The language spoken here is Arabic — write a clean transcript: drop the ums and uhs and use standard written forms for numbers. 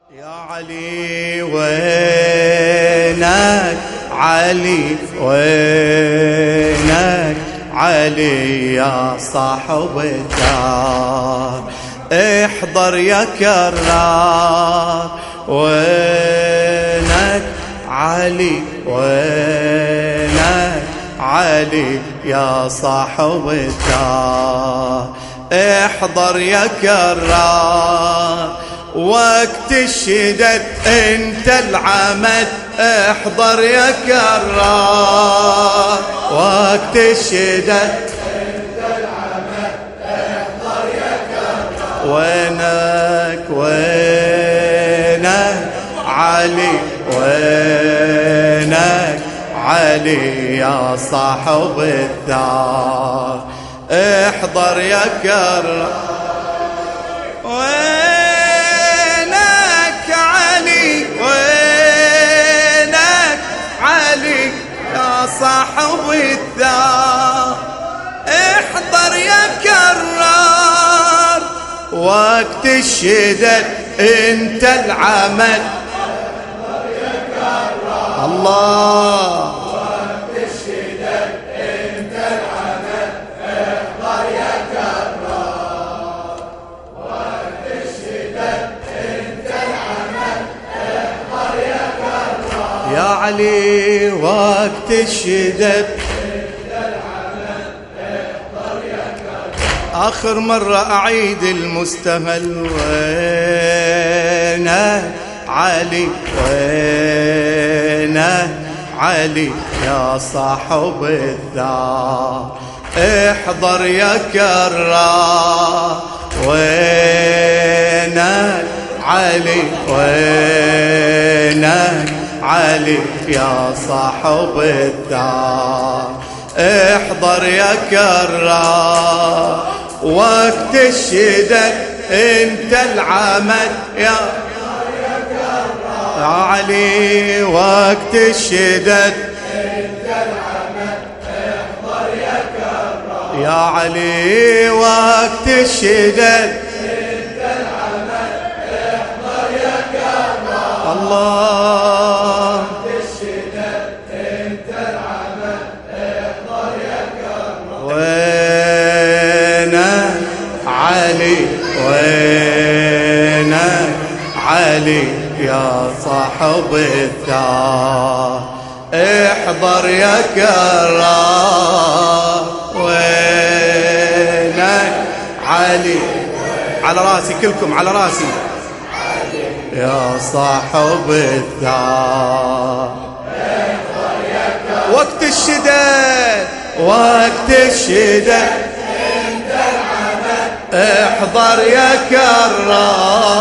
يا علي وينك علي وينك علي يا صاحب الدار احضر يا كرار وينك علي وينك علي يا صاحب الدار احضر يا كرار وقت الشدد انت العمد احضر يا كرار وقت الشدد انت العمد احضر يا كرار وينك علي وينك علي يا صاحب الدار احضر يا كرار صاحب الدار احضر يا كرار وقت الشدد انت العمل احضر يا كرار الله وقت الشدد انت العمل احضر يا كرار وقت الشدد انت العمل احضر يا كرار يا علي وقت الشدد آخر مرة أعيد المستهل وينك علي وينك علي يا صاحب الدار احضر يا كرار وينك علي وينك علي يا صاحب الدار احضر يا كرار وقت الشدد انت العمد يا علي وقت الشدد انت العمد احضر يا كرار يا علي وقت الشدد انت العمد احضر يا كرار الله وقت الشدد انت العمد احضر يا كرار وينك علي وينك علي يا صاحب الدار احضر يا كرار وينك علي على راسي كلكم على راسي يا صاحب الدار احضر يا كرار وقت الشدد وقت الشدد انت العمل احضر يا كرار